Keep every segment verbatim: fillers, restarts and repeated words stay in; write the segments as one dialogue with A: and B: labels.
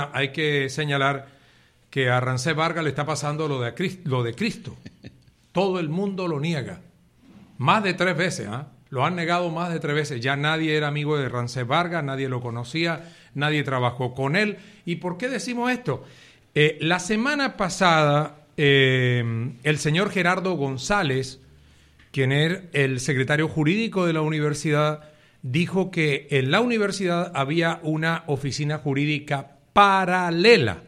A: Hay que señalar que a Rancés Vargas le está pasando lo de, Cristo, lo de Cristo. Todo el mundo lo niega. Más de tres veces, ¿eh? Lo han negado más de tres veces. Ya nadie era amigo de Rancés Vargas, nadie lo conocía, nadie trabajó con él. ¿Y por qué decimos esto? Eh, la semana pasada, eh, el señor Gerardo González, quien era el secretario jurídico de la universidad, dijo que en la universidad había una oficina jurídica paralela,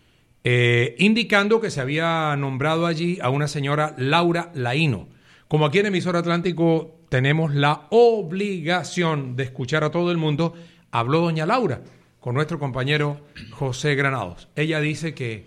A: eh, indicando que se había nombrado allí a una señora Laura Laino. Como aquí en Emisora Atlántico tenemos la obligación de escuchar a todo el mundo, habló doña Laura con nuestro compañero José Granados. Ella dice que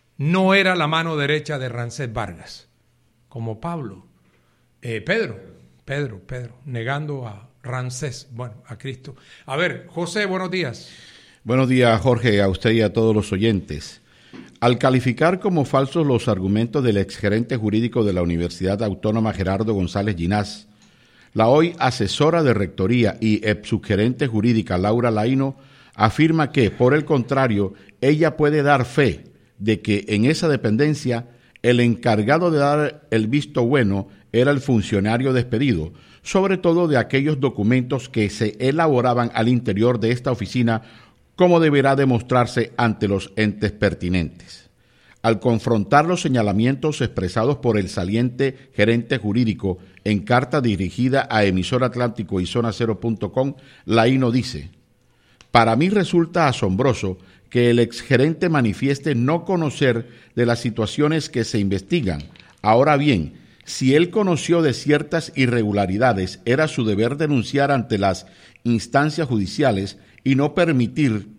A: no era la mano derecha de Rancés Vargas, como Pablo, eh, Pedro, Pedro, Pedro, negando a Rancés, bueno, a Cristo. A ver, José, buenos días.
B: Buenos días, Jorge, a usted y a todos los oyentes. Al calificar como falsos los argumentos del exgerente jurídico de la Universidad Autónoma Gerardo González Ginás, la hoy asesora de rectoría y ex subgerente jurídica Laura Laino afirma que, por el contrario, ella puede dar fe de que en esa dependencia el encargado de dar el visto bueno era el funcionario despedido, sobre todo de aquellos documentos que se elaboraban al interior de esta oficina, como deberá demostrarse ante los entes pertinentes. Al confrontar los señalamientos expresados por el saliente gerente jurídico en carta dirigida a Emisora Atlántico y Zona Cero punto com, Laino dice: para mí resulta asombroso que el exgerente manifieste no conocer de las situaciones que se investigan. Ahora bien, si él conoció de ciertas irregularidades, era su deber denunciar ante las instancias judiciales y no permitir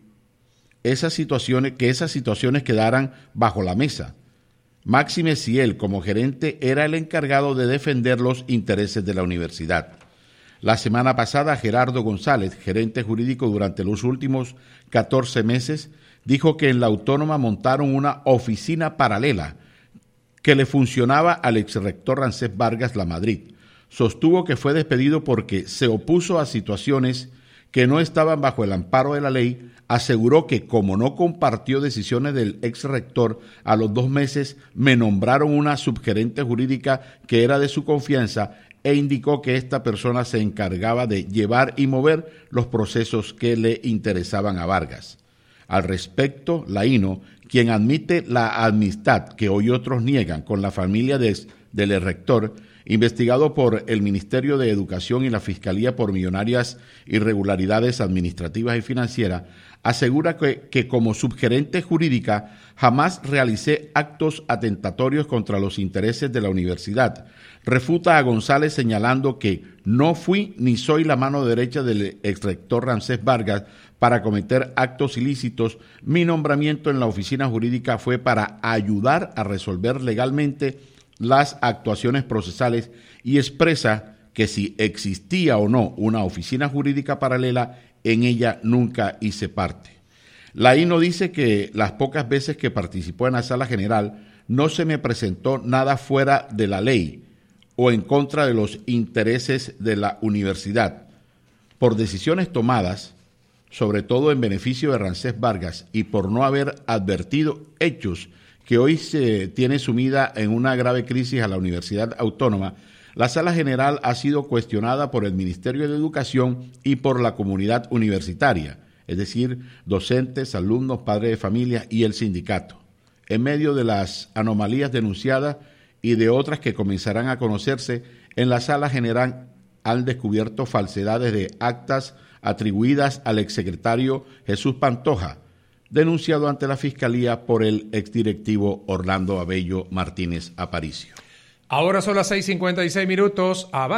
B: esas situaciones, que esas situaciones quedaran bajo la mesa. Máxime si él, como gerente, era el encargado de defender los intereses de la universidad. La semana pasada, Gerardo González, gerente jurídico durante los últimos catorce meses, dijo que en la Autónoma montaron una oficina paralela que le funcionaba al exrector Rancés Vargas Lamadrid. Sostuvo que fue despedido porque se opuso a situaciones que no estaban bajo el amparo de la ley. Aseguró que como no compartió decisiones del exrector, a los dos meses me nombraron una subgerente jurídica que era de su confianza e indicó que esta persona se encargaba de llevar y mover los procesos que le interesaban a Vargas. Al respecto, Laino, quien admite la amistad que hoy otros niegan con la familia de, del rector, investigado por el Ministerio de Educación y la Fiscalía por millonarias irregularidades administrativas y financieras, asegura que, que como subgerente jurídica jamás realicé actos atentatorios contra los intereses de la universidad. Refuta a González señalando que no fui ni soy la mano derecha del exrector Rancés Vargas para cometer actos ilícitos. Mi nombramiento en la oficina jurídica fue para ayudar a resolver legalmente las actuaciones procesales y expresa que si existía o no una oficina jurídica paralela, en ella nunca hice parte. Laino dice que las pocas veces que participó en la sala general no se me presentó nada fuera de la ley o en contra de los intereses de la universidad. Por decisiones tomadas, sobre todo en beneficio de Rancés Vargas, y por no haber advertido hechos que hoy se tiene sumida en una grave crisis a la Universidad Autónoma, la Sala General ha sido cuestionada por el Ministerio de Educación y por la comunidad universitaria, es decir, docentes, alumnos, padres de familia y el sindicato. En medio de las anomalías denunciadas y de otras que comenzarán a conocerse, en la Sala General han descubierto falsedades de actas atribuidas al exsecretario Jesús Pantoja, denunciado ante la Fiscalía por el exdirectivo Orlando Abello Martínez Aparicio.
A: Ahora son las seis cincuenta y seis minutos. Avanza.